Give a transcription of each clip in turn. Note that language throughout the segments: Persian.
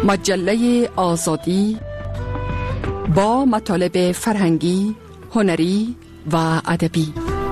مجله آزادی با مطالب فرهنگی، هنری و ادبی.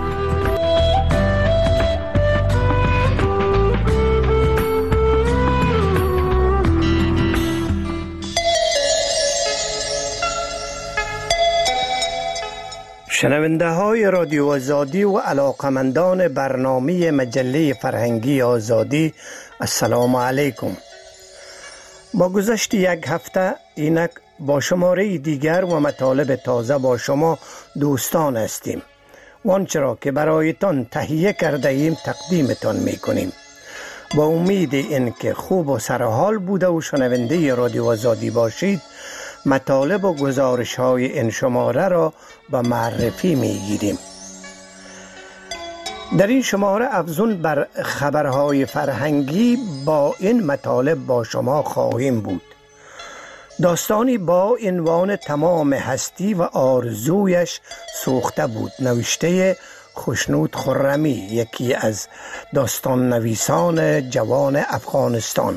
شنونده های رادیو آزادی و علاقمندان برنامه مجله فرهنگی آزادی، السلام علیکم. با گذشت یک هفته اینک با شماره دیگر و مطالب تازه با شما دوستان هستیم و آنچه را که برایتان تهیه کرده ایم تقدیمتان می کنیم با امید اینکه خوب و سرحال بوده و شنونده رادیو آزادی باشید. مطالب و گزارش های این شماره را به معرفی می گیریم. در این شماره افزون بر خبرهای فرهنگی با این مطالب با شما خواهیم بود. داستانی با عنوان تمام هستی و آرزویش سوخته بود، نوشته خشنود خرمی، یکی از داستان نویسان جوان افغانستان.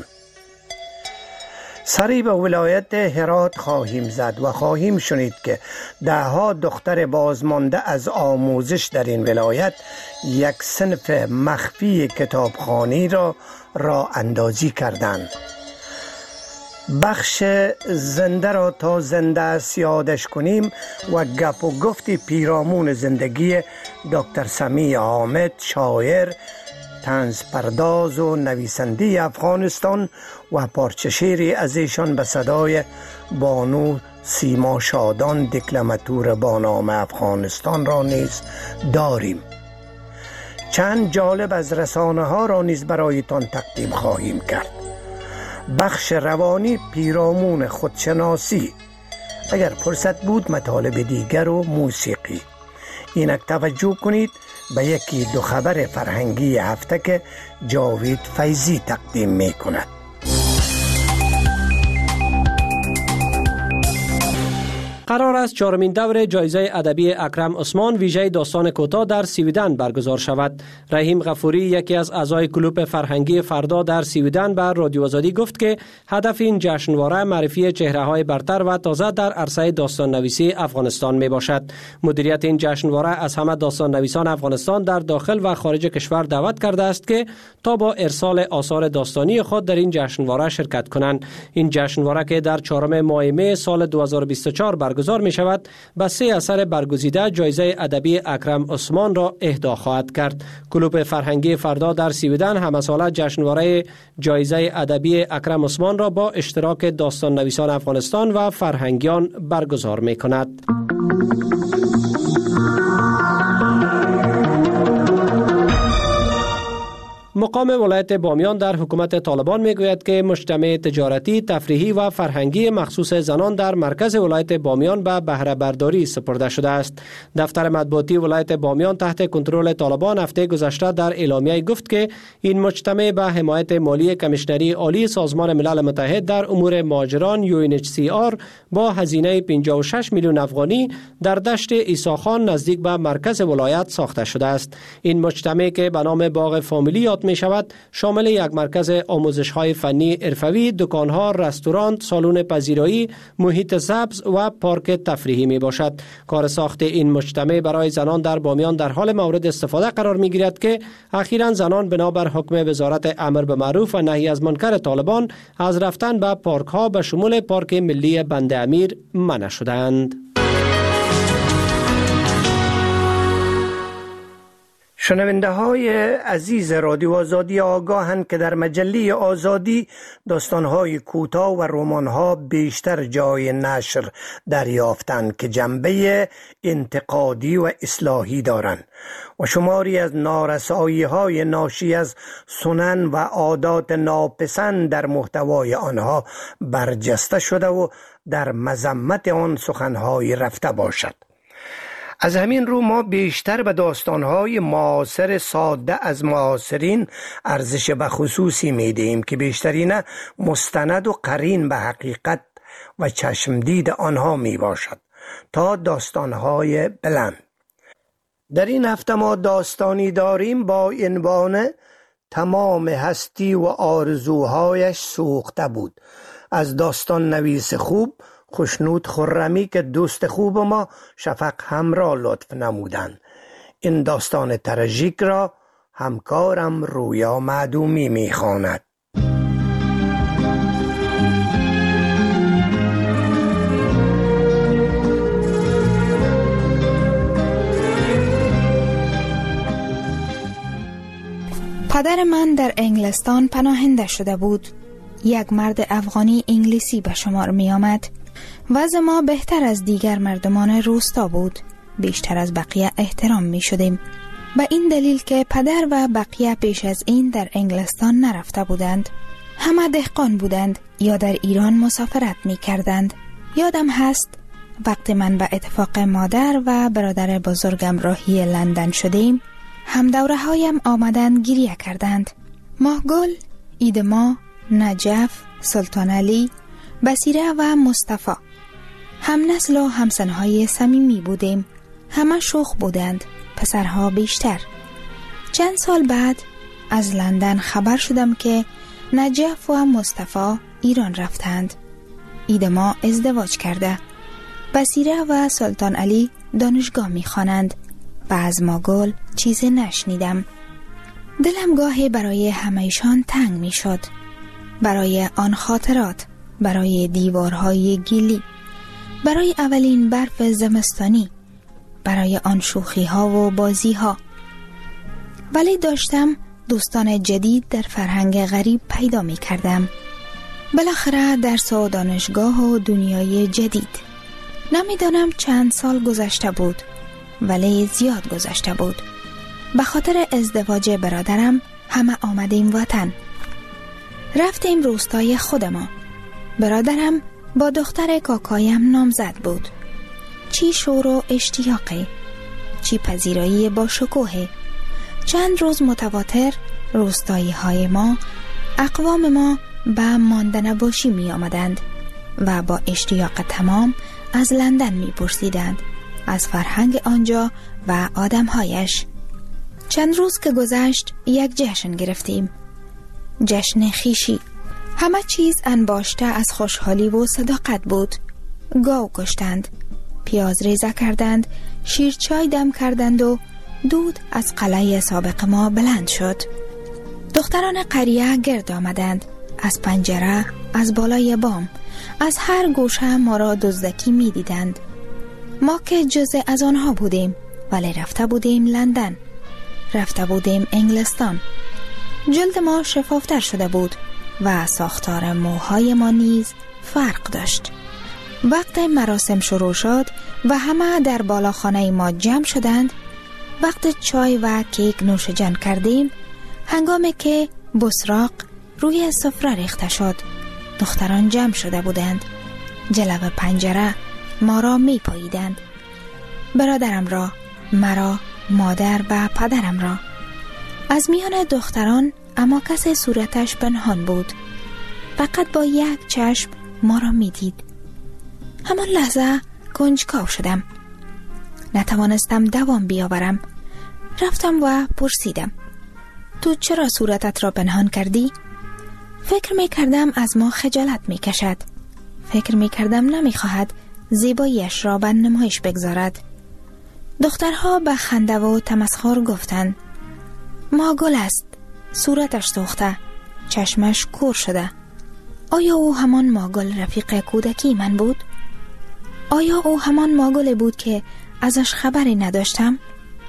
سری به ولایت هرات خواهیم زد و خواهیم شنید که دهها دختر بازمانده از آموزش در این ولایت یک صنف مخفی کتابخوانی را راه اندازی کردند. بخش زنده را تا زنده است یادش کنیم و گپ و گفت پیرامون زندگی دکتر سمیع حامد، شاعر، طنز پرداز و نویسنده افغانستان و پارچه شعری از ایشان به صدای بانو سیما شادان، دکلماتور با نام افغانستان را نیز داریم. چند جالب از رسانه ها را نیز برایتان تقدیم خواهیم کرد. بخش روانی پیرامون خودشناسی، اگر فرصت بود مطالب دیگر و موسیقی. اینک توجه کنید به یکی دو خبر فرهنگی هفته که جاوید فیضی تقدیم می کند. قرار است چهارمین دور جایزه ادبی اکرم عثمان ویژه داستان کوتاه در سویدن برگزار شود. رحیم غفوری، یکی از اعضای کلوپ فرهنگی فردا در سویدن، بر رادیو آزادی گفت که هدف این جشنواره معرفی چهره‌های برتر و تازه در عرصه داستان نویسی افغانستان می باشد. مدیریت این جشنواره از همه داستان نویسان افغانستان در داخل و خارج کشور دعوت کرده است که تا با ارسال آثار داستانی خود در این جشنواره شرکت کنند. این جشنواره که در 4 ماه می سال 2024 برگزار می شود، به 3 اثر برگزیده جایزه ادبی اکرم عثمان را اهدا خواهد کرد. کلوپ فرهنگی فردا در سویدن همه ساله جشنواره جایزه ادبی اکرم عثمان را با اشتراک داستان نویسان افغانستان و فرهنگیان برگزار می کند. مقام ولایت بامیان در حکومت طالبان میگوید که مجتمع تجارتی، تفریحی و فرهنگی مخصوص زنان در مرکز ولایت بامیان به بهره برداری سپرده شده است. دفتر مطبوعاتی ولایت بامیان تحت کنترل طالبان هفته گذشته در اعلامیه گفت که این مجتمع به حمایت مالی کمیشنری عالی سازمان ملل متحد در امور مهاجران UNHCR با هزینه 56 میلیون افغانی در دشت عیساخان نزدیک به مرکز ولایت ساخته شده است. این مجتمع که به نام باغ فامیلی یاد می شود، شامل یک مرکز آموزش‌های فنی حرفه‌ای، دکان‌ها، رستوران، سالن پذیرایی، محیط سبز و پارک تفریحی می باشد. کار ساخت این مجتمع برای زنان در بامیان در حال مورد استفاده قرار می گیرد که اخیراً زنان بنابر حکم وزارت امر به معروف و نهی از منکر طالبان از رفتن به پارک‌ها به شمول پارک ملی بند امیر منع شدند. شنونده های عزیز رادیو آزادی آگاهند که در مجله آزادی داستانهای کوتاه و رمان‌ها بیشتر جای نشر دریافتند که جنبه انتقادی و اصلاحی دارند و شماری از نارسایی‌های ناشی از سنن و عادات ناپسند در محتوای آنها برجسته شده و در مذمت آن سخن‌های رفته باشد. از همین رو ما بیشتر به داستانهای معاصر ساده از معاصرین ارزش به خصوصی میدهیم که بیشترین مستند و قرین به حقیقت و چشمدید آنها می باشد تا داستانهای بلند. در این هفته ما داستانی داریم با عنوان تمام هستی و آرزوهایش سوخته بود. از داستان نویس خوب خشنود خرمی که دوست خوب ما شفق همراه لطف نمودند. این داستان تراژیک را همکارم رویا معدومی می‌خواند. پدر من در انگلستان پناهنده شده بود. یک مرد افغانی انگلیسی به شمار می آمد. وضع ما بهتر از دیگر مردمان روستا بود. بیشتر از بقیه احترام می شدیم. به این دلیل که پدر و بقیه پیش از این در انگلستان نرفته بودند. همه دهقان بودند یا در ایران مسافرت می کردند. یادم هست وقتی من به اتفاق مادر و برادر بزرگم راهی لندن شدیم، هم دوره هایم آمدن گریه کردند. ماهگل، ایدما، نجف، سلطان علی، بصیره و مصطفی. هم نسل و همسنهای صمیمی بودیم. همه شوخ بودند، پسرها بیشتر. چند سال بعد از لندن خبر شدم که نجف و مصطفی ایران رفتند. ایدما ازدواج کرده. بصیره و سلطان علی دانشگاه می خوانند. و از ماگل چیزی نشنیدم. دلم گاهی برای همه‌شان تنگ می شد. برای آن خاطرات، برای دیوارهای گلی، برای اولین برف زمستانی، برای آن شوخی ها و بازی ها. ولی داشتم دوستان جدید در فرهنگ غریب پیدا می کردم. بالاخره درس و دانشگاه و دنیای جدید. نمیدانم چند سال گذشته بود، ولی زیاد گذشته بود. به خاطر ازدواج برادرم همه آمدیم وطن. رفتیم روستای خود ما. برادرم با دختر کاکایم نامزد بود. چی شور و اشتیاقی، چی پذیرایی با شکوه. چند روز متواتر روستایی های ما، اقوام ما به ماندنباشی می آمدند و با اشتیاق تمام از لندن می پرسیدند، از فرهنگ آنجا و آدمهایش. چند روز که گذشت یک جشن گرفتیم. جشن خیشی. همه چیز انباشته از خوشحالی و صداقت بود. گاو کشتند، پیاز ریزه کردند، شیرچای دم کردند و دود از قلعه سابق ما بلند شد. دختران قریه گرد آمدند. از پنجره، از بالای بام، از هر گوشه ما را دزدکی می دیدند. ما که جزء از آنها بودیم، ولی رفته بودیم لندن، رفته بودیم انگلستان. جلد ما شفافتر شده بود و ساختار موهای ما نیز فرق داشت. وقت مراسم شروع شد و همه در بالاخانه ما جمع شدند. وقت چای و کیک نوش جان کردیم، هنگامی که بسراق روی سفره ریخته شد. دختران جمع شده بودند. جلو پنجره ما را می پاییدند. برادرم را، مرا، مادر و پدرم را. از میان دختران اما کسی صورتش پنهان بود. فقط با یک چشم ما را می دید. همان لحظه کنجکاو شدم. نتوانستم دوام بیاورم. رفتم و پرسیدم، تو چرا صورتت را پنهان کردی؟ فکر می کردم از ما خجالت می کشد. فکر می کردم نمی خواهد زیباییش را به نمایش بگذارد. دخترها به خنده و تمسخر گفتند، ماگل است، صورتش سوخته، چشمش کور شده. آیا او همان ماگل رفیق کودکی من بود؟ آیا او همان ماگل بود که ازش خبری نداشتم؟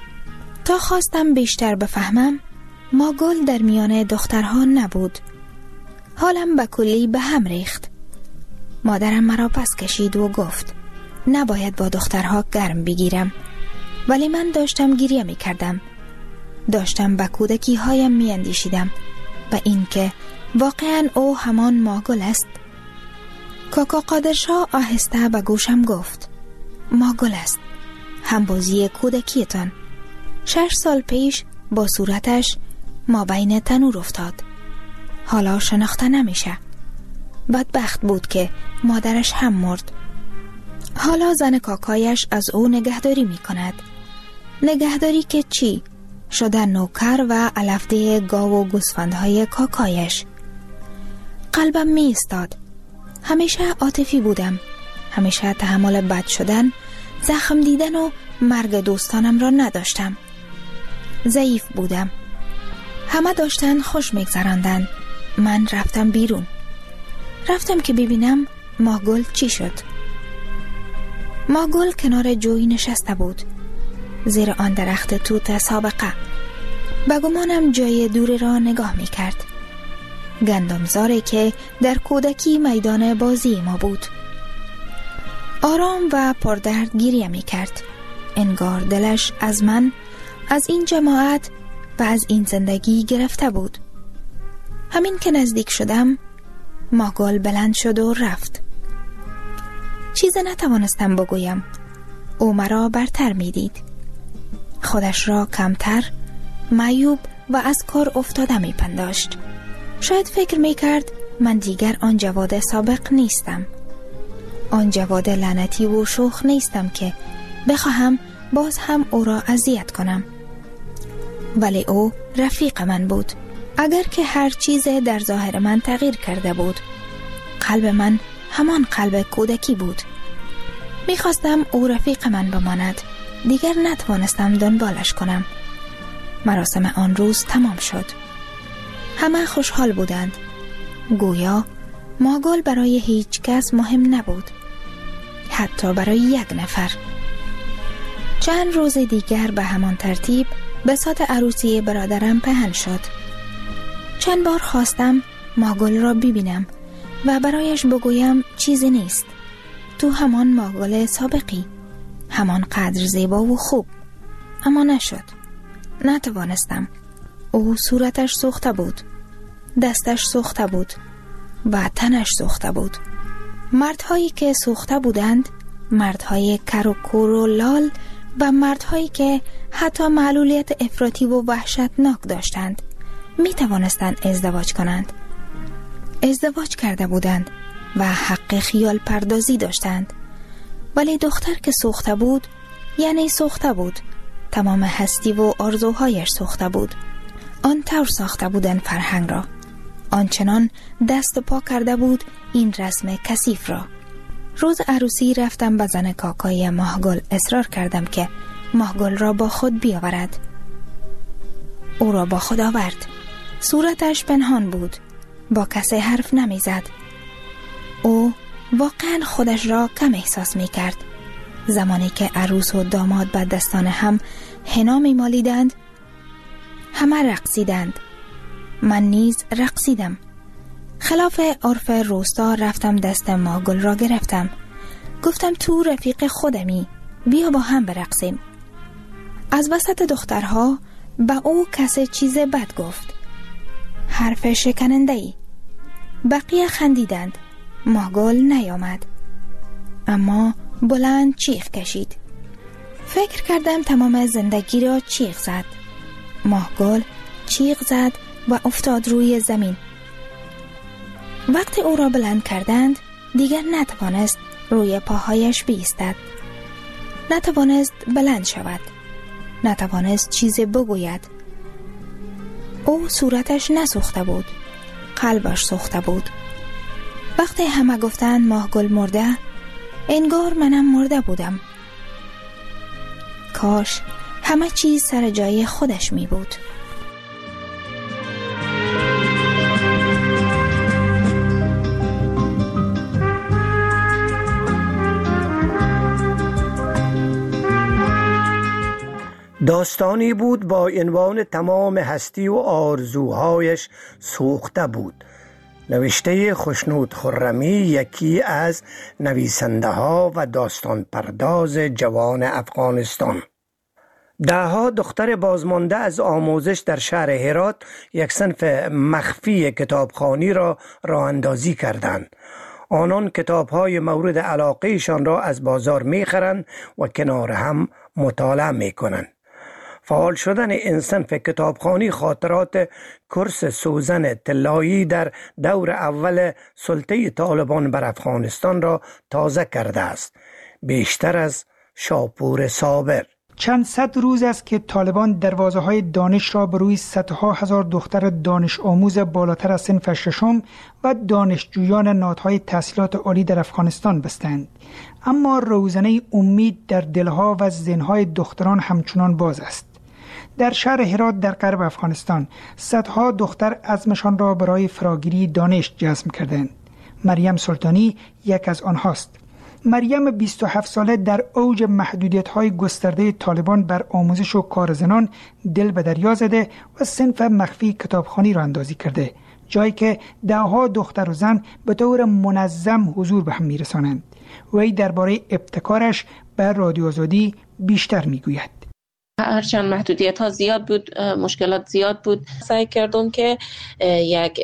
تا خواستم بیشتر بفهمم، ماگل در میان دخترها نبود. حالم به کلی به هم ریخت. مادرم مرا پس کشید و گفت نباید با دخترها گرم بگیرم، ولی من داشتم گریه می کردم. داشتم به کودکی هایم می اندیشیدم، به این که واقعا او همان ماگل است. کاکا قادرشاه آهسته به گوشم گفت ماگل است، هم بازی کودکیتان. 6 سال پیش با صورتش ما بین تنور افتاد. حالا شناخته نمیشه. بدبخت بود که مادرش هم مرد. حالا زن کاکایش از او نگهداری می کند. نگهداری که چی؟ شده نوکر و علفده گاو و گوسفندهای کاکایش. قلبم می استاد. همیشه عاطفی بودم. همیشه تحمل بد شدن، زخم دیدن و مرگ دوستانم را نداشتم. ضعیف بودم. همه داشتن خوش میگذراندن. من رفتم بیرون. رفتم که ببینم ماهگل چی شد. ماهگل کنار جوی نشسته بود، زیر آن درخت توت سابقه. به گمانم جای دوری را نگاه می کرد. گندمزاری که در کودکی میدان بازی ما بود. آرام و پردرد گریه می کرد. انگار دلش از من، از این جماعت و از این زندگی گرفته بود. همین که نزدیک شدم، ماهگل بلند شد و رفت. چیز نتوانستم بگویم. او مرا برتر می دید. خودش را کمتر، معیوب و از کار افتاده می پنداشت. شاید فکر می کرد من دیگر آن جواد سابق نیستم. آن جواد لعنتی و شوخ نیستم که بخواهم باز هم او را اذیت کنم. ولی او رفیق من بود. اگر که هر چیز در ظاهر من تغییر کرده بود، قلب من همان قلب کودکی بود. میخواستم او رفیق من بماند. دیگر نتوانستم دنبالش کنم. مراسم آن روز تمام شد. همه خوشحال بودند. گویا ماهگل برای هیچ کس مهم نبود، حتی برای یک نفر. چند روز دیگر به همان ترتیب بساط عروسی برادرم پهن شد. چند بار خواستم ماهگل را ببینم و برایش بگویم چیزی نیست. تو همان ماهگل سابقی، همان قدر زیبا و خوب. اما نشد. نتوانستم. او صورتش سوخته بود، دستش سوخته بود و تنش سوخته بود. مردهایی که سوخته بودند، مردهای کر و کور و لال و مردهایی که حتی معلولیت افراطی و وحشتناک داشتند، می توانستند ازدواج کنند. ازدواج کرده بودند و حق خیال پردازی داشتند. ولی دختر که سوخته بود، یعنی سوخته بود. تمام هستی و آرزوهایش سوخته بود. آن طور ساخته بودند فرهنگ را. آنچنان دست و پا کرده بود این رسم کثیف را. روز عروسی رفتم به زن کاکای ماهگل. اصرار کردم که ماهگل را با خود بیاورد. او را با خود آورد. صورتش پنهان بود. با کسی حرف نمی زد. او واقعا خودش را کم احساس می کرد. زمانی که عروس و داماد به دستان هم حنا می مالیدند، همه رقصیدند. من نیز رقصیدم. خلاف عرف روستا رفتم دست ماهگل را گرفتم. گفتم تو رفیق خودمی، بیا با هم برقصیم. از وسط دخترها به او کسی چیز بد گفت، حرف شکننده‌ای. بقیه خندیدند. ماهگل نیامد، اما بلند چیخ کشید. فکر کردم تمام زندگی را چیخ زد. ماهگل چیخ زد و افتاد روی زمین. وقتی او را بلند کردند، دیگر نتوانست روی پاهایش بایستد. نتوانست بلند شود. نتوانست چیزی بگوید. او صورتش نسوخته بود، قلبش سوخته بود. وقتی همه گفتند ماهگل مرده، انگار منم مرده بودم. کاش همه چیز سر جای خودش می بود. داستانی بود با عنوان تمام هستی و آرزوهایش سوخته بود. نوشته خوشنود خرمی، یکی از نویسنده ها و داستان پرداز جوان افغانستان. دهها دختر بازمانده از آموزش در شهر هرات یک صنف مخفی کتابخوانی را راه اندازی کردند. آنان کتاب‌های مورد علاقه‌شان را از بازار می‌خرند و کنار هم مطالعه می‌کنند. فعال شدن این صنف کتابخوانی خاطرات کورس سوزن طلایی در دور اول سلطه طالبان بر افغانستان را تازه کرده است، بیشتر از شاپور صابر. چند صد روز است که طالبان دروازه‌های دانش را به روی صدها هزار دختر دانش آموز بالاتر از صنف ششم و دانشجویان نهادهای تحصیلات عالی در افغانستان بستند. اما روزنه امید در دلها و ذهن‌های دختران همچنان باز است. در شهر هرات در غرب افغانستان صدها دختر عزمشان را برای فراگیری دانش جزم کردند. مریم سلطانی یک از آنهاست. مریم 27 ساله در اوج محدودیت‌های گسترده طالبان بر آموزش و کار زنان دل به دریا زده و صنف مخفی کتابخوانی را اندازی کرده، جایی که ده‌ها دختر و زن به طور منظم حضور به هم می‌رسانند. وی درباره ابتکارش به رادیو آزادی بیشتر می‌گوید. هرچند محدودیت‌ها زیاد بود، مشکلات زیاد بود، سعی کردم که یک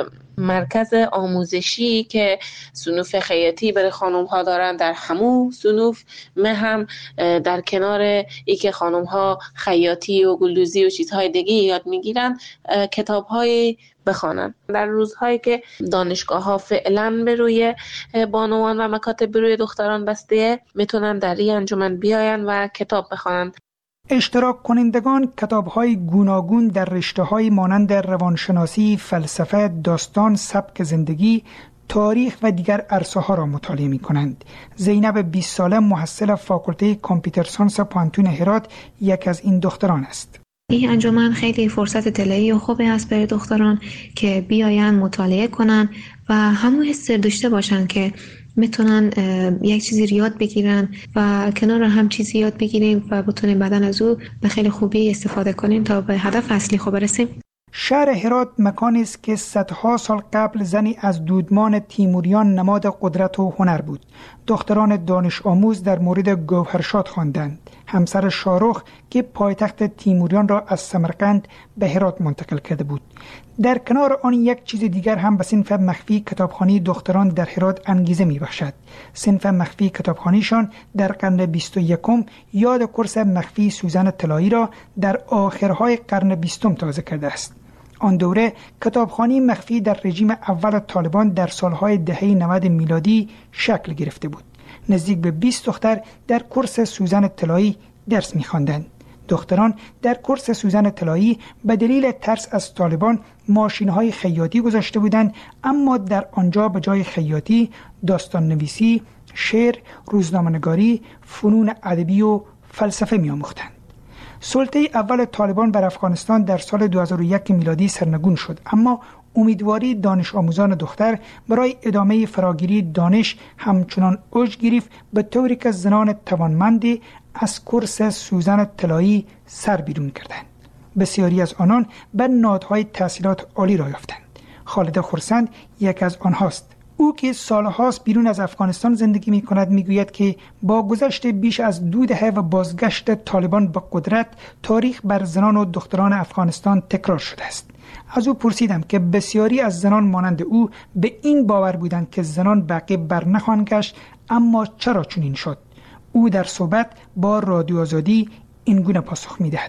مرکز آموزشی که صنوف خیاطی برای خانم ها دارن در همون صنوف هم در کنار ای که خانم ها خیاطی و گلدوزی و چیزهای دیگه یاد میگیرن کتاب های بخوانن. در روزهایی که دانشگاه ها فعلا به روی بانوان و مکاتب به روی دختران بسته، میتونن در این انجمن بیاین و کتاب بخوانن. اشتراک کنندگان کتاب‌های گوناگون در رشته‌های مانند روانشناسی، فلسفه، داستان، سبک زندگی، تاریخ و دیگر عرصه‌ها را مطالعه می‌کنند. زینب 20 ساله محصل فاکولته کامپیوتر ساینس پانتون هرات یک از این دختران است. این انجمن خیلی فرصت طلایی و خوبی است برای دختران که بیاین مطالعه کنن و همون حس داشته باشن که میتونن یک چیزی یاد بگیرن و کنار هم چیزی یاد بگیریم و بتونیم بعداً از او به خیلی خوبی استفاده کنیم تا به هدف اصلی خود برسیم. شهر هرات مکانی است که صدها سال قبل زنی از دودمان تیموریان نماد قدرت و هنر بود. دختران دانش آموز در مورد گوهرشاد خواندند، همسر شاهرخ که پایتخت تیموریان را از سمرقند به هرات منتقل کرده بود. در کنار آن یک چیز دیگر هم به صنف مخفی کتابخوانی دختران در هرات انگیزه می‌بخشد. صنف مخفی کتابخوانیشان در قرن 21 یاد کورس مخفی سوزن طلایی را در آخرهای قرن 20 تازه کرده است. آن دوره کتابخوانی مخفی در رژیم اول طالبان در سالهای دهه 90 میلادی شکل گرفته بود. نزدیک به 20 دختر در کورس سوزن طلایی درس می‌خواندند. دختران در کورس سوزن طلایی به دلیل ترس از طالبان ماشین‌های خیاطی گذاشته بودند، اما در آنجا به جای خیاطی داستان نویسی، شعر، روزنامه‌نگاری، فنون ادبی و فلسفه می‌آموختند. سلطه اول طالبان بر افغانستان در سال 2001 میلادی سرنگون شد، اما امیدواری دانش آموزان دختر برای ادامه فراگیری دانش همچنان اوج گرفت، به طوری که زنان توانمندی از کورس سوزن طلایی سر بیرون کردند. بسیاری از آنان به نهادهای تحصیلات عالی را یافتند. خالد خرسند یک از آنهاست. او که سالهاست بیرون از افغانستان زندگی می کند میگوید که با گذشت بیش از 2 دهه و بازگشت طالبان به قدرت، تاریخ بر زنان و دختران افغانستان تکرار شده است. از او پرسیدم که بسیاری از زنان مانند او به این باور بودند که زنان به عقب بر نخواهند گشت، اما چرا چنین شد؟ او در صحبت با رادیو آزادی این گونه پاسخ می‌دهد: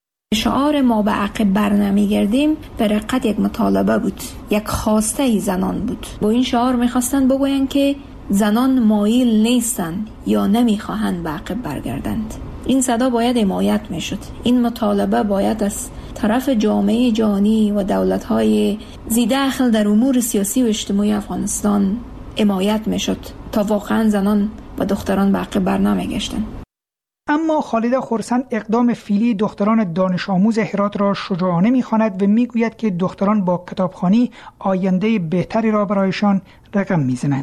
شعار ما به عقب بر نمیگردیم در حقیقت یک مطالبه بود، یک خواسته زنان بود. با این شعار میخواستند بگویند که زنان مایل نیستند یا نمیخواهند به عقب برگردند. این صدا باید حمایت میشد. این مطالبه باید از طرف جامعه جهانی و دولت‌های ذی دخل در امور سیاسی و اجتماعی افغانستان حمایت میشد تا واقعا زنان و دختران به عقب بر نمیگشتند. اما خالد خرسند اقدام فعلی دختران دانش آموز هرات را شجاعانه می‌خواند و میگوید که دختران با کتابخوانی آینده بهتری را برایشان رقم میزنند.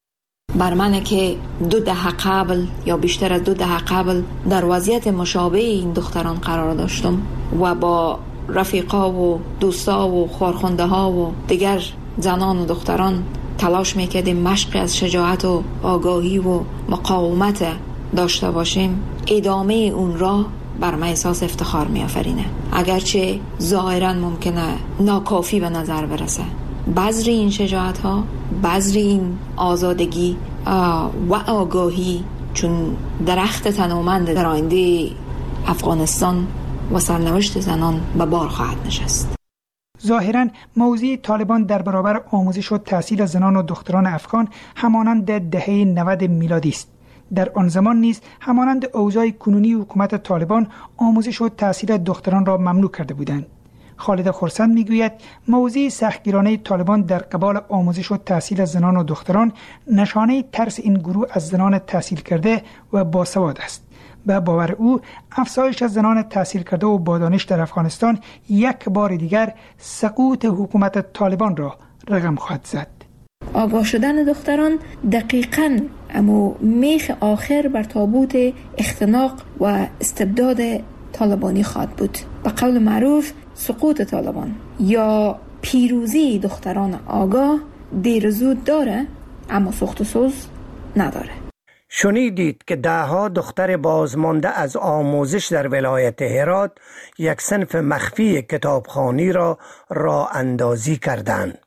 بر من که 2 دهه قبل یا بیشتر از 2 دهه قبل در وضعیت مشابه این دختران قرار داشتم و با رفیقا و دوستا و خارخونده ها و دیگر زنان و دختران تلاش میکردیم مشقی از شجاعت و آگاهی و مقاومت داشته باشیم، ادامه اون را بر من احساس افتخار می‌آفرینه. اگرچه ظاهراً ممکنه ناکافی به نظر برسه، بذر این شجاعت ها، بذر این آزادگی و آگاهی چون درخت تنومند در آینده افغانستان و سرنوشت زنان به بار خواهد نشست. ظاهراً موضوع طالبان در برابر آموزش و تحصیل زنان و دختران افغان همانند دهه 90 میلادی است. در آن زمان نیز همانند اوضاع کنونی حکومت طالبان آموزش و تحصیل دختران را ممنوع کرده بودند. خالد خرسند میگوید موضع سختگیرانه طالبان در قبال آموزش و تحصیل زنان و دختران نشانه ترس این گروه از زنان تحصیل کرده و باسواد است. به باور او افزایش از زنان تحصیل کرده و با دانش در افغانستان یک بار دیگر سقوط حکومت طالبان را رقم خواهد زد. آگاه شدن دختران دقیقاً اما میخ آخر بر تابوت اختناق و استبداد طالبانی خواهد بود. به قول معروف سقوط طالبان یا پیروزی دختران آگاه دیر زود داره اما سخت و سوز نداره. شنیدید که دهها دختر بازمانده از آموزش در ولایت هرات یک صنف مخفی کتابخوانی را راه اندازی کردند.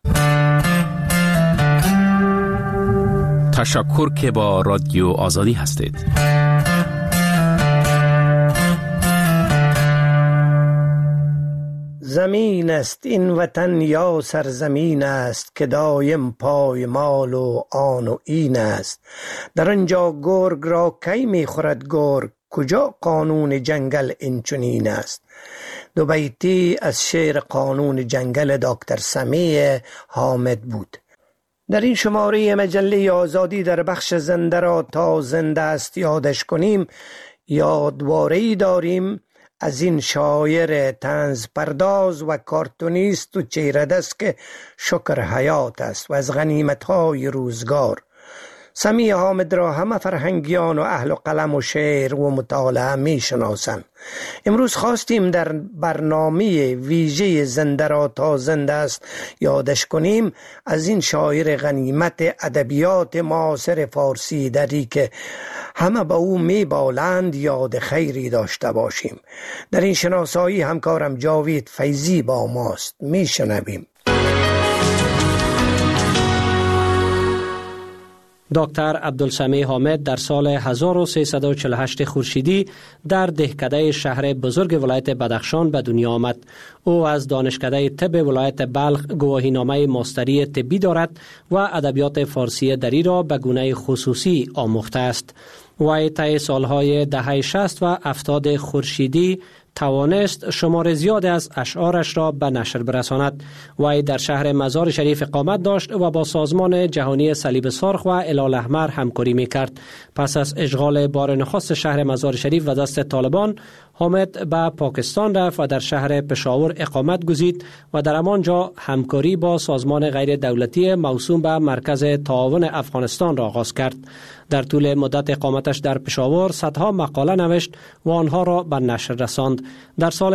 تشکر که با رادیو آزادی هستید. زمین است این وطن یا سرزمین است که دایم پایمال و آن و این است. در آنجا گرگ را کی میخورد گرگ، کجا قانون جنگل این چنین است. دو بیتی از شعر قانون جنگل دکتر سمیع حامد بود. در این شماره مجله آزادی در بخش زنده را تا زنده است یادش کنیم یادواره‌ای داریم از این شاعر طنز پرداز و کارتونیست و چهره دست که شکر حیات است و از غنیمت‌های روزگار. سمیع حامد را همه فرهنگیان و اهل قلم و شعر و مطالعه می شناسند. امروز خواستیم در برنامه ویژه زنده را تا زنده است یادش کنیم از این شاعر غنیمت ادبیات معاصر فارسی دری که همه با او می بالند یاد خیری داشته باشیم. در این شناسایی همکارم جاوید فیضی با ماست. می شنویم. دکتر عبدالسمیع حامد در سال 1348 خورشیدی در دهکده شهر بزرگ ولایت بدخشان به دنیا آمد. او از دانشکده طب ولایت بلخ گواهینامه ماستری طبی دارد و ادبیات فارسی دری را به گونه خصوصی آموخته است. وی طی سالهای دهه 60 و 70 خورشیدی توانست شمار زیاد از اشعارش را به نشر برساند. وی در شهر مزار شریف اقامت داشت و با سازمان جهانی صلیب سرخ و هلال احمر همکاری میکرد. پس از اشغال بار نخست شهر مزار شریف و دست طالبان، حامد به پاکستان رفت و در شهر پشاور اقامت گزید و در همانجا همکاری با سازمان غیر دولتی موسوم به مرکز تعاون افغانستان را آغاز کرد. در طول مدت اقامتش در پشاور صدها مقاله نوشت و آنها را به نشر رساند. در سال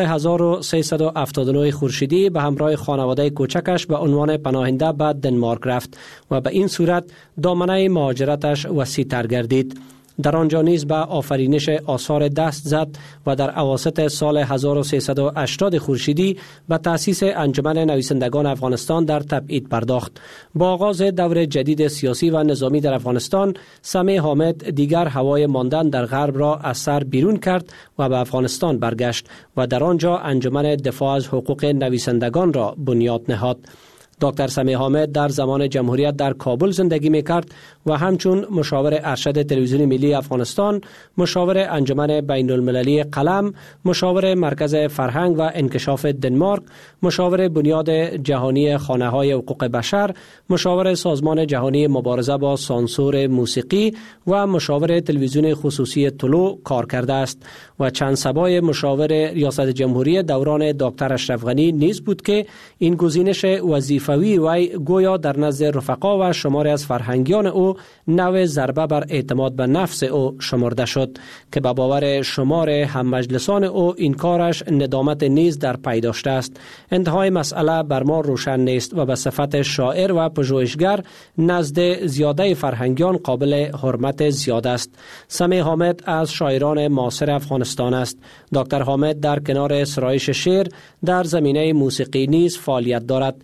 1379 خورشیدی به همراه خانواده کوچکش به عنوان پناهنده به دنمارک رفت و به این صورت دامنه مهاجرتش وسیع‌تر گردید. در آنجا نیز به آفرینش آثار دست زد و در اواسط سال 1380 خورشیدی به تأسیس انجمن نویسندگان افغانستان در تبعید پرداخت. با آغاز دور جدید سیاسی و نظامی در افغانستان، سمیع حامد دیگر هوای ماندن در غرب را از سر بیرون کرد و به افغانستان برگشت و در آنجا انجمن دفاع از حقوق نویسندگان را بنیاد نهاد. دکتر سمیع حامد در زمان جمهوریت در کابل زندگی میکرد و همچون مشاور ارشد تلویزیون ملی افغانستان، مشاور انجمن بین المللی قلم، مشاور مرکز فرهنگ و انکشاف دنمارک، مشاور بنیاد جهانی خانه‌های حقوق بشر، مشاور سازمان جهانی مبارزه با سانسور موسیقی و مشاور تلویزیون خصوصی طلوع کار کرده است و چند سبای مشاور ریاست جمهوری دوران دکتر اشرف غنی نیز بود که این گزینش وظیفوی وی گویا در نزد رفقا و شماری از فرهنگیان او نوع ضربه بر اعتماد به نفس او شمرده شد که به باور شمار هم مجلسان او این کارش ندامت نیز در پی داشته است. انتهای مسئله بر ما روشن نیست و به صفت شاعر و پژوهشگر نزد زیاده فرهنگیان قابل حرمت زیاد است. سمیع حامد از شاعران معاصر افغانستان است. دکتر حامد در کنار سرایش شعر در زمینه موسیقی نیز فعالیت دارد. ترانه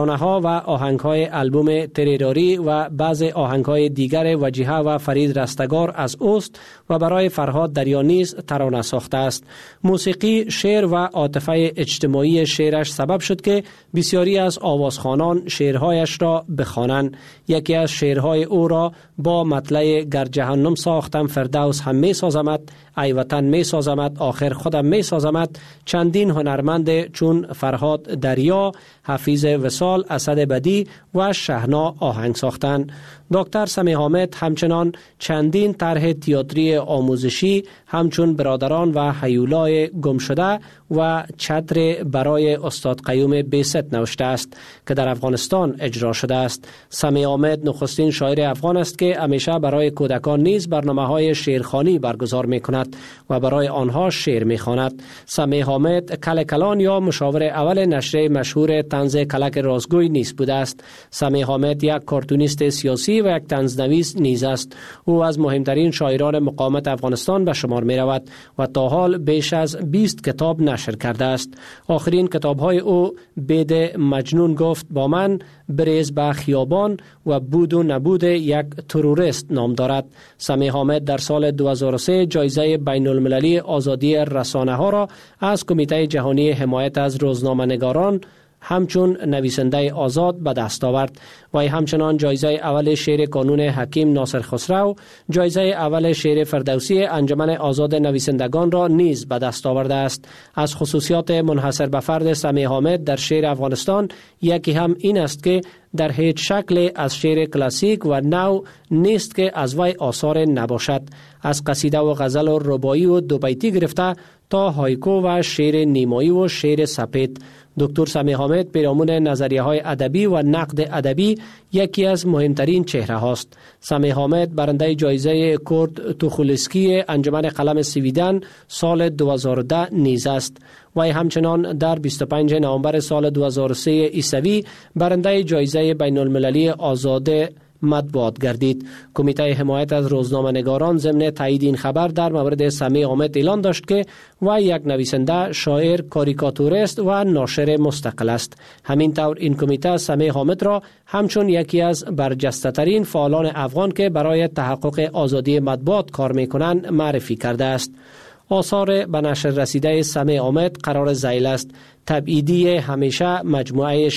ترانه ها و آهنگ های آلبوم تریراری و بعض آهنگ های دیگر وجیحه و فرید رستگار از اوست و برای فرهاد دریا نیز ترانه ساخته است. موسیقی، شعر و عاطفه اجتماعی شعرش سبب شد که بسیاری از آوازخوانان شعرهایش را بخوانند. یکی از شعرهای او را با مطلع گر جهنم ساختم فردوس هم می سازمت، ای وطن می سازمت، آخر خودم می سازمت چندین هنرمند چون فرهاد دریا، حفیظ وصال، اسد بدی و شهنا آهنگ ساختند. دکتر سمیع حامد همچنان چندین طرح تئاتری آموزشی همچون برادران و هیولای گم شده و چتر برای استاد قیوم بیست نوشته است که در افغانستان اجرا شده است. سمیع حامد نخستین شاعر افغان است که همیشه برای کودکان نیز برنامه‌های شعرخوانی برگزار می‌کند و برای آنها شعر می‌خواند. سمیع حامد کلکلان یا مشاور اول نشریه مشهور طنز کلک رازگوی نیز بوده است. سمیع حامد یک کارتونیست سیاسی و یک طنزنویس نیز است. او از مهمترین شاعران مقاومت افغانستان به شمار می‌رود و تا حال بیش از 20 کتاب نشر کرده است. آخرین کتاب‌های او بید مجنون گفت با من، بریز به خیابان و بود و نبود یک تروریست نام دارد. سمیع حامد در سال 2003 جایزه بین المللی آزادی رسانه ها را از کمیته جهانی حمایت از روزنامه‌نگاران همچون نویسنده آزاد به دست آورد. و همچنان جایزه اول شعر کانون حکیم ناصر خسرو، جایزه اول شعر فردوسی انجمن آزاد نویسندگان را نیز به دست آورده است. از خصوصیات منحصر به فرد سمیع حامد در شعر افغانستان یکی هم این است که در هیچ شکل از شعر کلاسیک و نو نیست که از وی آثار نباشد. از قصیده و غزل و رباعی و دو بیتی گرفته تا هایکو و شعر نیمایی و شعر سپید، دکتر سمیع حامد پیرامون نظریه‌های ادبی و نقد ادبی یکی از مهمترین چهره هاست. سمیع حامد برنده جایزه کورد توخولسکی انجمن قلم سویدن سال 2010 نیز است. و همچنان در 25 نوامبر سال 2003 عیسوی برنده جایزه بین المللی آزاد مطبوعات گردید. کمیته حمایت از روزنامه‌نگاران ضمن تایید این خبر در مورد سمیع حامد اعلان داشت که و یک نویسنده، شاعر، کاریکاتوریست و ناشر مستقل است. همین طور این کمیته سمیع حامد را همچون یکی از برجسته‌ترین فعالان افغان که برای تحقق آزادی مطبوعات کار می‌کنند معرفی کرده است. آثار به نشر رسیده سمیع حامد قرار ذیل است: تبعیدی همیشه مجموعه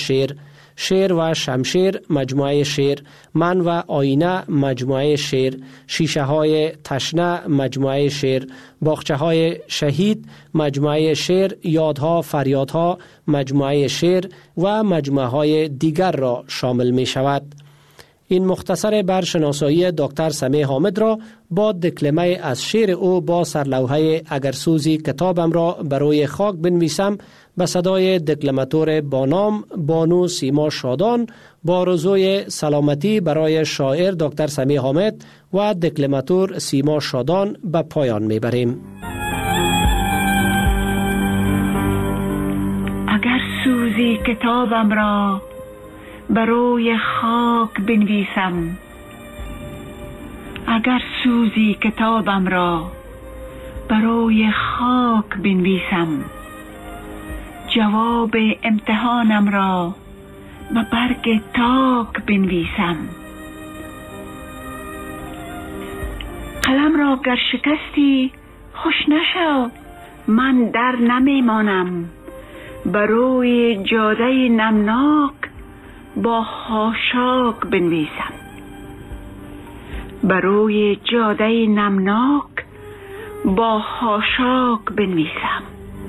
شعر و شمشیر مجموعه شعر، من و آینه مجموعه شعر، شیشه های تشنه مجموعه شعر، باغچه های شهید مجموعه شعر، یادها فریادها مجموعه شعر و مجموعه های دیگر را شامل می شود. این مختصر بر شناسایی دکتر سمیع حامد را با دکلمه از شعر او با سرلوحه اگر سوزی کتابم را بروی خاک بنویسم به صدای دکلماتور با نام بانو سیما شادان با آرزوی سلامتی برای شاعر دکتر سمیع حامد و دکلماتور سیما شادان به پایان میبریم. اگر سوزی کتابم را بروی خاک بنویسم، اگر سوزی کتابم را بروی خاک بنویسم، جواب امتحانم را به برگ تاک بنویسم. قلم را گر شکستی خوش نشو، من در نمیمانم، بروی جاده نمناک با خاشاک بنویسم، بروی جاده نمناک با خاشاک بنویسم.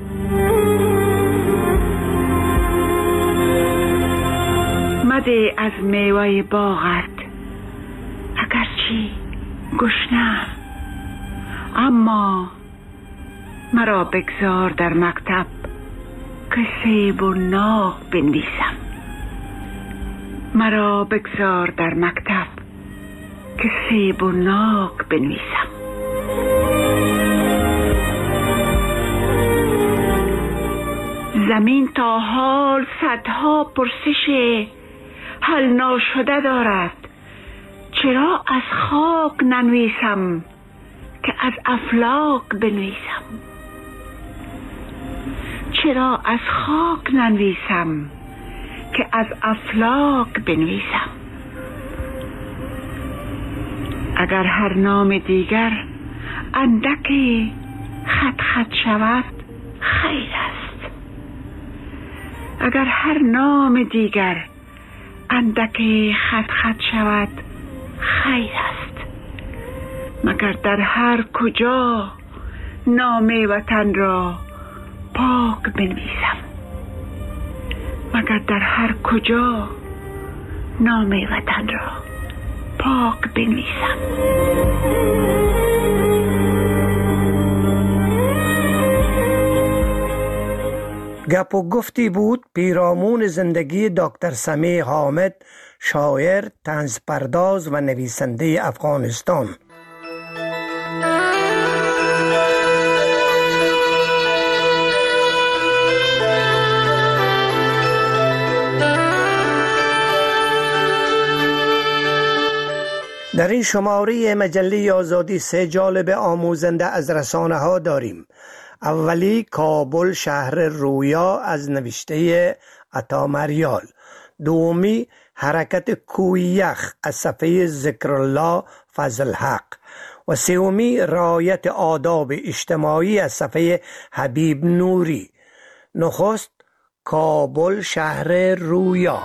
مده از میوه باغت اگرچه گشنه، اما مرا بگذار در مکتب که سیب و ناق بنویسم، مرا بگذار در مکتب که سیب و ناق بنویسم. زمین تا حال صدها پرسش حل ناشده دارد، چرا از خاک ننویسم که از افلاک بنویسم، چرا از خاک ننویسم که از افلاک بنویسم. اگر هر نام دیگر اندکی خط خط شود خیر است. اگر هر نام دیگر اندکی خط خط شود خیر است. مگر در هر کجا نام وطن را پاک بنویسم. مگر در هر کجا نام وطن را پاک بنویسم. گپ و گفتی بود پیرامون زندگی دکتر سمیع حامد، شاعر، طنز پرداز و نویسنده افغانستان. در این شماره مجله آزادی 3 جالب آموزنده از رسانه ها داریم. اولی کابل شهر رویا از نوشته عطا مریال. دومی حرکت کوی یخ از صفحه ذکرالله فضل حق. و سومی رعایت آداب اجتماعی از صفحه حبیب نوری. نخست کابل شهر رویا.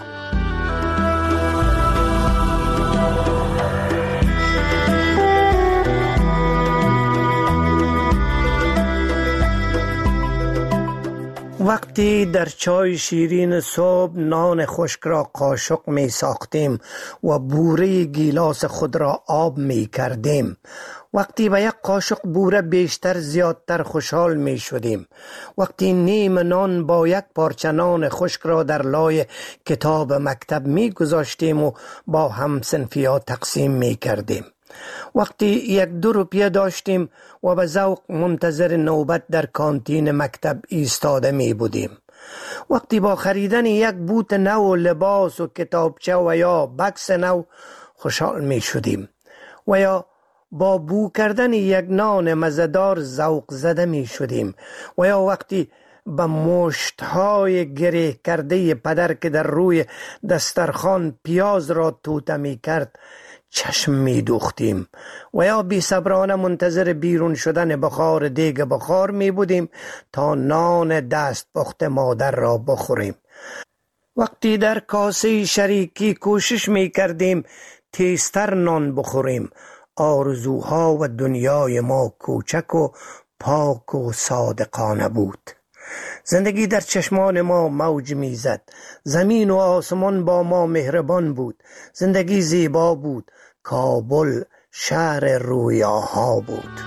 وقتی در چای شیرین صبح نان خشک را قاشق می ساختیم و بوره گیلاس خود را آب می کردیم، وقتی به یک قاشق بوره بیشتر زیادتر خوشحال می شدیم، وقتی نیم نان با یک پارچه نان خشک را در لای کتاب مکتب می گذاشتیم و با همصنفی‌ها تقسیم می کردیم، وقتی 1-2 روپیه داشتیم و به ذوق منتظر نوبت در کانتین مکتب ایستاده می بودیم، وقتی با خریدن یک بوت نو لباس و کتابچه و یا بکس نو خوشحال می شدیم و یا با بو کردن یک نان مزه‌دار ذوق زده می شدیم و یا وقتی به مشت‌های گره کرده پدر که در روی دسترخوان پیاز را توته می کرد چشم می دوختیم و یا بی صبرانه منتظر بیرون شدن بخار دیگ بخار می بودیم تا نان دست پخت مادر را بخوریم، وقتی در کاسه شریکی کوشش می کردیم تیزتر نان بخوریم. آرزوها و دنیای ما کوچک و پاک و صادقانه بود. زندگی در چشمان ما موج میزد. زمین و آسمان با ما مهربان بود. زندگی زیبا بود. کابل شهر رویاها بود.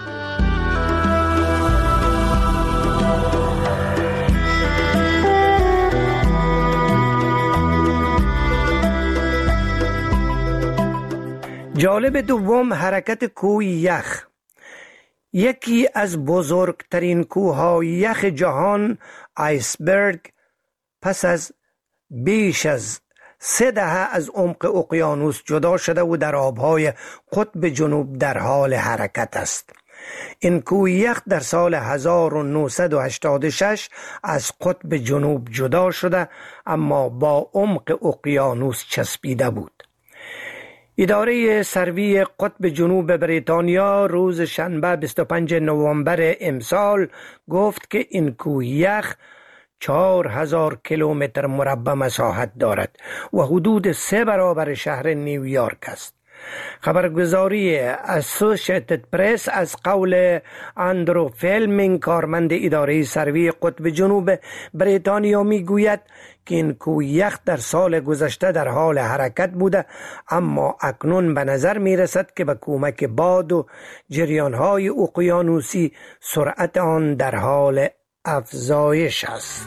جالب دوم حرکت کوه یخ. یکی از بزرگترین کوههای یخ جهان، آیسبرگ، پس از بیش از 3 دهه از عمق اقیانوس جدا شده و در آبهای قطب جنوب در حال حرکت است. این کوه یخ در سال 1986 از قطب جنوب جدا شده اما با عمق اقیانوس چسبیده بود. اداره سروی قطب جنوب بریتانیا روز شنبه 25 نوامبر امسال گفت که این کوه یخ 4000 کیلومتر مربع مساحت دارد و حدود 3 برابر شهر نیویورک است. خبرگزاری اسوسییتد پرس از قول اندرو فیلمینگ، کارمند اداره سروی قطب جنوب بریتانیا، میگوید که این کوه یخ در سال گذشته در حال حرکت بوده اما اکنون به نظر می رسد که به کمک باد و جریانهای اقیانوسی سرعت آن در حال افزایش است.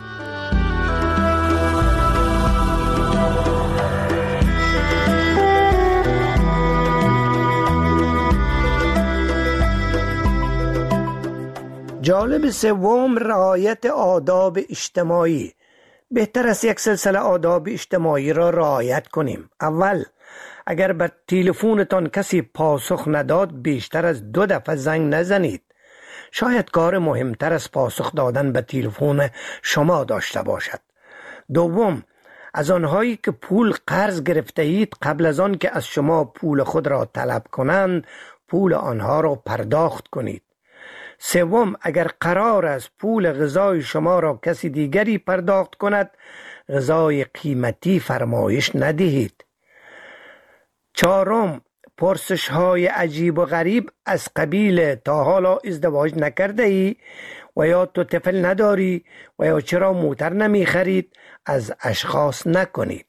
جالب سوم رعایت آداب اجتماعی. بهتر است یک سلسله آداب اجتماعی را رعایت کنیم. اول، اگر به تلفنتان کسی پاسخ نداد بیشتر از 2 دفعه زنگ نزنید. شاید کار مهمتر از پاسخ دادن به تلفن شما داشته باشد. دوم، از آنهایی که پول قرض گرفته اید قبل از آن که از شما پول خود را طلب کنند پول آنها را پرداخت کنید. سوم، اگر قرار است پول غذای شما را کسی دیگری پرداخت کند غذای قیمتی فرمایش ندهید. چهارم، پرسش های عجیب و غریب از قبیل تا حالا ازدواج نکرده ای و یا تو طفل نداری و یا چرا موتر نمی خرید از اشخاص نکنید.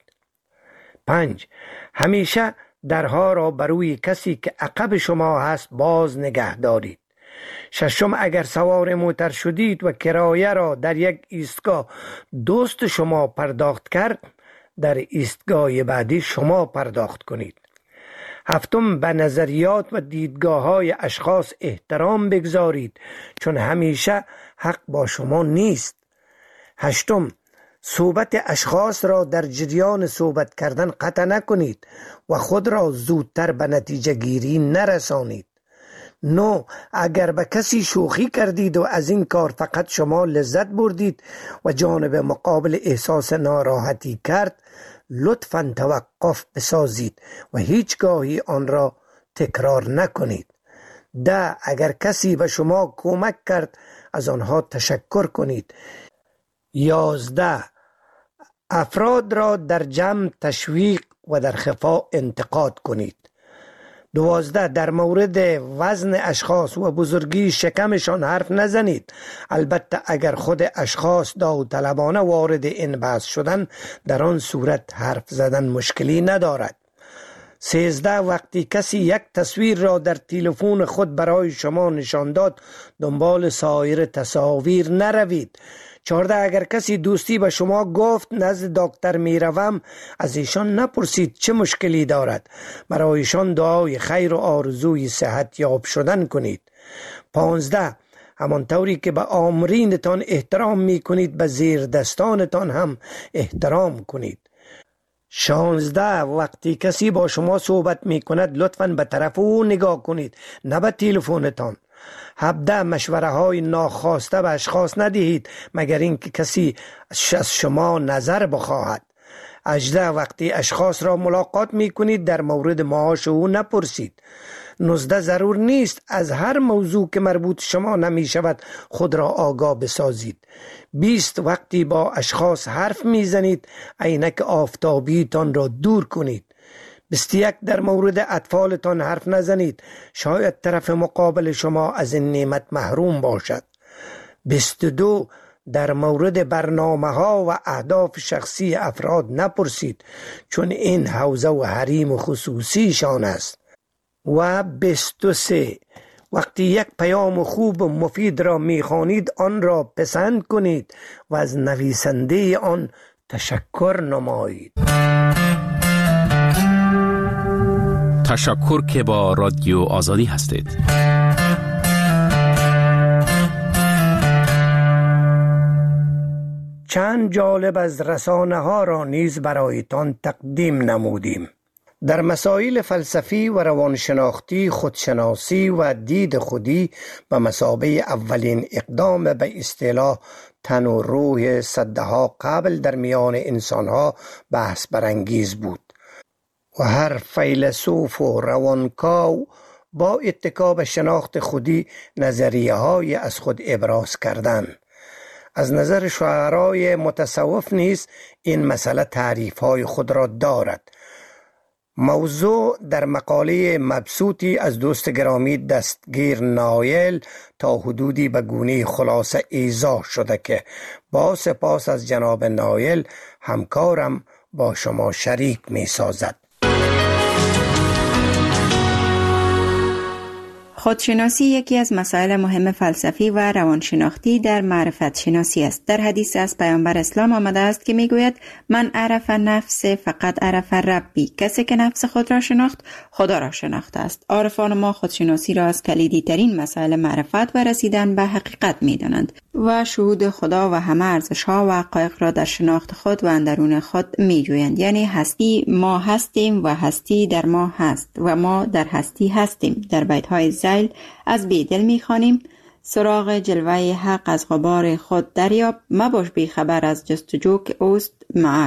5. همیشه درها را بروی کسی که عقب شما هست باز نگه دارید. 6. اگر سوار موتر شدید و کرایه را در یک ایستگاه دوست شما پرداخت کرد در ایستگاه بعدی شما پرداخت کنید. 7. به نظریات و دیدگاه های اشخاص احترام بگذارید چون همیشه حق با شما نیست. 8. صحبت اشخاص را در جریان صحبت کردن قطع نکنید و خود را زودتر به نتیجه گیری نرسانید. 9. اگر به کسی شوخی کردید و از این کار فقط شما لذت بردید و جانب مقابل احساس ناراحتی کرد لطفاً توقف بسازید و هیچگاهی آن را تکرار نکنید. 10. اگر کسی به شما کمک کرد از آنها تشکر کنید. 11. افراد را در جمع تشویق و در خفا انتقاد کنید. 12. در مورد وزن اشخاص و بزرگی شکمشان حرف نزنید. البته اگر خود اشخاص داوطلبانه وارد این بحث شدن در آن صورت حرف زدن مشکلی ندارد. 13. وقتی کسی یک تصویر را در تلفن خود برای شما نشان داد دنبال سایر تصاویر نروید. 14. اگر کسی دوستی به شما گفت نزد دکتر می روم از ایشان نپرسید چه مشکلی دارد. برایشان دعای خیر و آرزوی صحت یاب شدن کنید. 15. همانطوری که به آمرینتان احترام می کنید به زیر دستانتان هم احترام کنید. 16. وقتی کسی با شما صحبت می کند لطفاً به طرف او نگاه کنید نه به تلفنتان. 17. مشوره های ناخواسته به اشخاص ندهید مگر اینکه کسی از شما نظر بخواهد. 18. وقتی اشخاص را ملاقات می کنید در مورد معاش او نپرسید. 19. ضرور نیست از هر موضوع که مربوط شما نمی شود خود را آگاه بسازید. 20. وقتی با اشخاص حرف می زنید عینک آفتابیتان را دور کنید. 21. در مورد اطفالتان حرف نزنید شاید طرف مقابل شما از این نعمت محروم باشد. 22. در مورد برنامه ها و اهداف شخصی افراد نپرسید چون این حوزه و حریم خصوصیشان است. و 23. وقتی یک پیام خوب و مفید را میخوانید آن را پسند کنید و از نویسنده آن تشکر نمایید. تشکر که با رادیو آزادی هستید. چند جالب از رسانه ها را نیز برایتان تقدیم نمودیم. در مسائل فلسفی و روانشناختی خودشناسی و دید خودی به مثابه اولین اقدام به اصطلاح تن و روح صدها قبل در میان انسانها بحث برانگیز بود و هر فیلسوف و روانکاو با اتکا به شناخت خودی نظریه های از خود ابراز کردند. از نظر شاعرای متصوف نیز این مسئله تعریف های خود را دارد. موضوع در مقاله مبسوطی از دوست گرامی دستگیر نایل تا حدودی به گونه خلاصه ایضاح شده که با سپاس از جناب نایل همکارم با شما شریک می سازد. خودشناسی یکی از مسائل مهم فلسفی و روانشناختی در معرفت شناسی است. در حدیث از پیامبر اسلام آمده است که میگوید من عرف نفس فقط عرف ربی. کسی که نفس خود را شناخت خدا را شناخته است. عارفان ما خودشناسی را از کلیدی ترین مسائل معرفت و رسیدن به حقیقت میدانند و شهود خدا و همه ارزش‌ها و حقایق را در شناخت خود و اندرون خود میجویند. یعنی هستی ما هستیم و هستی در ما هست و ما در هستی هستیم. در بیت‌های زیل از بیدل میخوانیم سراغ جلوه حق از غبار خود دریاب، مباش بی خبر از جستجو که اوست معک.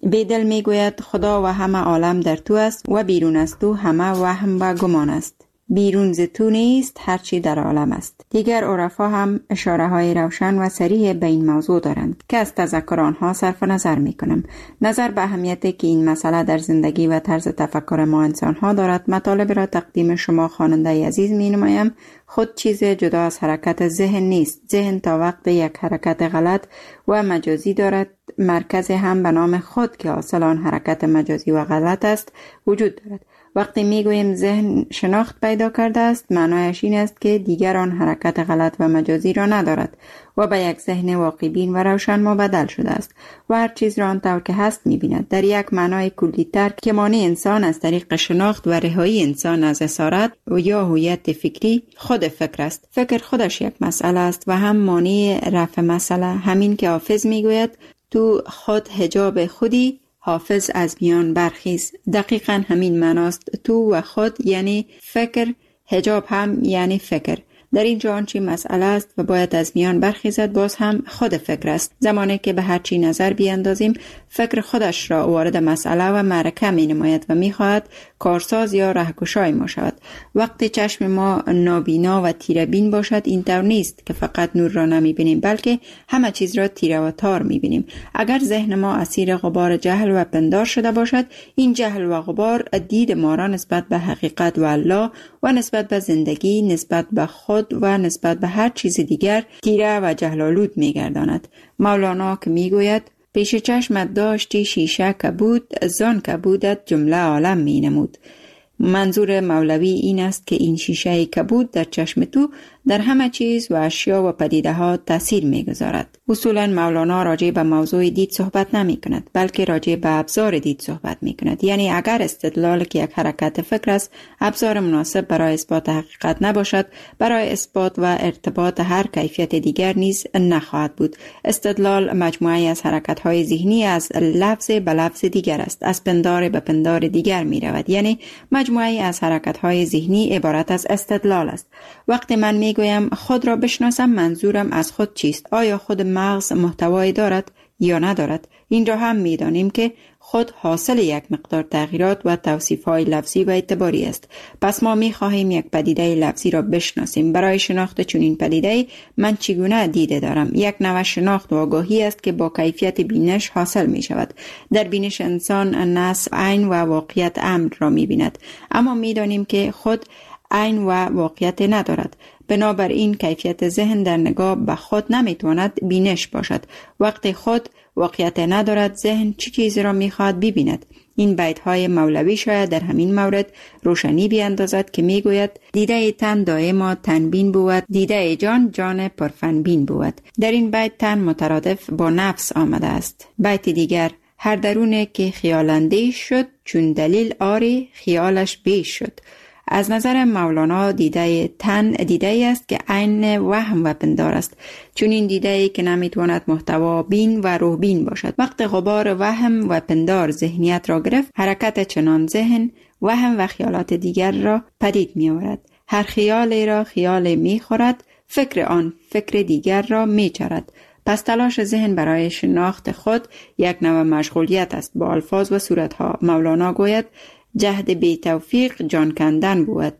بیدل میگوید خدا و همه عالم در تو است و بیرون از تو همه وهم و گمان است. بیرون ز تو نیست هرچی در عالم است. دیگر عرفا هم اشاره های روشن و صریح به این موضوع دارند که از تذکر آنها صرف نظر می کنم. نظر به اهمیتی که این مسئله در زندگی و طرز تفکر ما انسان ها دارد، مطالب را تقدیم شما خواننده عزیز می نمایم. خود چیز جدا از حرکت ذهن نیست. ذهن تا وقت یک حرکت غلط و مجازی دارد، مرکز هم به نام خود که حاصل آن حرکت مجازی و غلط است وجود دارد. وقتی میگوییم ذهن شناخت پیدا کرده است، معنایش این است که دیگر آن حرکت غلط و مجازی را ندارد و به یک ذهن واقع بین و روشن مبدل شده است و هر چیز را آنطور که هست می‌بیند. در یک معنای کلی‌تر که مانع انسان از طریق شناخت و رهایی انسان از اسارت و یا هویت فکری خود فکر است. فکر خودش یک مسئله است و هم مانع رفع مسئله. همین که حافظ میگوید تو خود حجاب خودی، حافظ از میان برخیز. دقیقاً همین معناست. تو و خود یعنی فکر، حجاب هم یعنی فکر. در اینجا آنچه مسئله است و باید از میان برخیزد باز هم خود فکر است. زمانی که به هر چی نظر بیاندازیم، فکر خودش را وارد مسئله و معرکه می نماید و می خواهد کارساز یا رهگشای ما شود. وقتی چشم ما نابینا و تیره بین باشد، این طور نیست که فقط نور را نمی بینیم، بلکه همه چیز را تیره و تار می بینیم. اگر ذهن ما اسیر غبار جهل و پندار شده باشد، این جهل و غبار دید ما را نسبت به حقیقت و الله و نسبت به زندگی، نسبت به خود و نسبت به هر چیز دیگر تیره و جهل‌آلود می‌گرداند. مولانا که می‌گوید پیش چشمت داشتی شیشه کبود، زان کبودت جمله عالم می‌نمود. منظور مولوی این است که این شیشه کبود در چشم تو در همه چیز و اشیا و پدیده ها تاثیر می‌گذارد. اصولاً مولانا راجع به موضوع دید صحبت نمی کند، بلکه راجع به ابزار دید صحبت می کند. یعنی اگر استدلال که یک حرکت فکر است ابزار مناسب برای اثبات حقیقت نباشد، برای اثبات و ارتباط هر کیفیت دیگر نیز نخواهد بود. استدلال مجموعه از حرکت‌های ذهنی از لفظ به لفظ دیگر است، از پندار به پندار دیگر می رود. یعنی مجموعه از حرکت‌های ذهنی عبارت از استدلال است. وقتی من میگویم خود را بشناسم، منظورم از خود چیست؟ آیا خود مغز محتوایی دارد یا ندارد؟ این را هم میدانیم که خود حاصل یک مقدار تغییرات و توصیف‌های لفظی و اعتباری است. پس ما می‌خواهیم یک پدیده لفظی را بشناسیم. برای شناخت چنین پدیده من چگونه دیده دارم؟ یک نوع شناخت و آگاهی است که با کیفیت بینش حاصل می‌شود. در بینش انسان نص عین و واقعیت امر را می‌بیند، اما می‌دانیم که خود عین و واقعیت ندارد. بنابراین کیفیت ذهن در نگاه به خود نمیتواند بینش باشد. وقتی خود واقعیت ندارد، ذهن چه چیزی را میخواهد ببیند؟ این بیت‌های مولوی شاید در همین مورد روشنی بیاندازد که میگوید دیده تن دائما تنبین بود، دیده جان جان پرفنبین بود. در این بیت تن مترادف با نفس آمده است. بیت دیگر هر درونه که خیالندیش شد، چون دلیل آری خیالش بیش شد. از نظر مولانا دیده تن دیده است که عین وهم و پندار است، چون این دیده که نمیتواند محتوا بین و روح بین باشد. وقت غبار وهم و پندار ذهنیت را گرفت، حرکت چنان ذهن وهم و خیالات دیگر را پدید می آورد. هر خیال را خیال می خورد، فکر آن فکر دیگر را می چرد. پس تلاش ذهن برای شناخت خود یک نوع مشغولیت است با الفاظ و صورتها. مولانا گوید جهد بی توفیق جان کندن بود،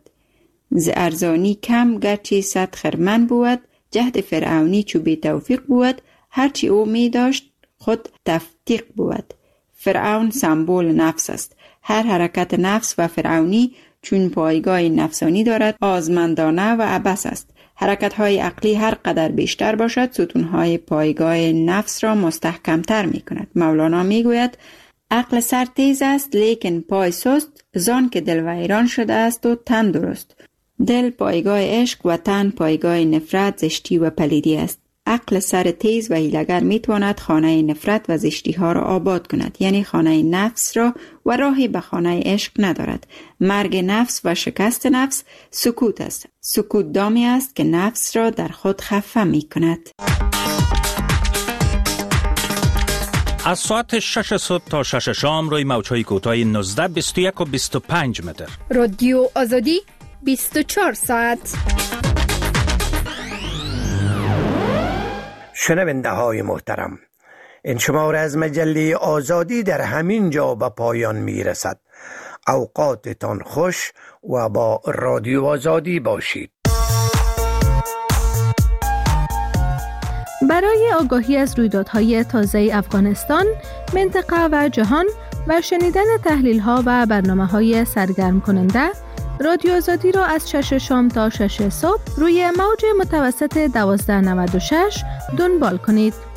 ز ارزانی کم گرچه صد خرمن بود، جهد فرعونی چو بی توفیق بود، هرچی او می داشت خود تفتیق بود. فرعون سمبول نفس است. هر حرکت نفس و فرعونی چون پایگاه نفسانی دارد آزمندانه و عبث است. حرکت‌های عقلی هر قدر بیشتر باشد، ستون‌های پایگاه نفس را مستحکم‌تر می‌کند. مولانا می‌گوید عقل سر تیز است لیکن پای سست، زان که دل ویران شده است و تن درست. دل پایگاه عشق و تن پایگاه نفرت، زشتی و پلیدی است. عقل سر تیز و حیله‌گر میتواند خانه نفرت و زشتی ها را آباد کند، یعنی خانه نفس را، و راهی به خانه عشق ندارد. مرگ نفس و شکست نفس سکوت است. سکوت دامی است که نفس را در خود خفه می کند. از ساعت 6 صبح تا 6 شام روی موج‌های کوتاه 19، 21 و 25 متر. رادیو آزادی 24 ساعت. شنونده های محترم، این شماره از مجله آزادی در همین جا به پایان می رسد. اوقاتتان خوش و با رادیو آزادی باشید. برای آگاهی از رویدادهای تازه افغانستان، منطقه و جهان و شنیدن تحلیل‌ها و برنامه‌های سرگرم کننده، رادیو آزادی را از 6 شام تا 6 صبح روی موج متوسط 1296 دنبال کنید.